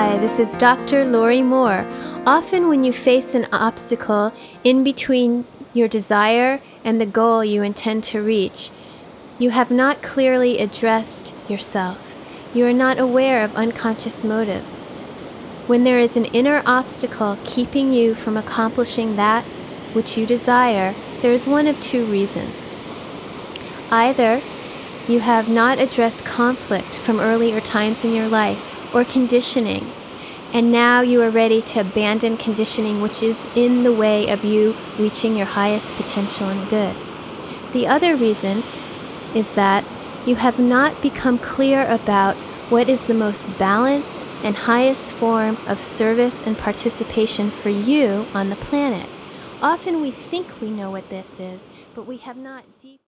Hi, this is Dr. Lori Moore. Often when you face an obstacle in between your desire and the goal you intend to reach, you have not clearly addressed yourself. You are not aware of unconscious motives. When there is an inner obstacle keeping you from accomplishing that which you desire, there is one of two reasons. Either you have not addressed conflict from earlier times in your life, or conditioning, and now you are ready to abandon conditioning which is in the way of you reaching your highest potential and good. The other reason is that you have not become clear about what is the most balanced and highest form of service and participation for you on the planet. Often we think we know what this is, but we have not deep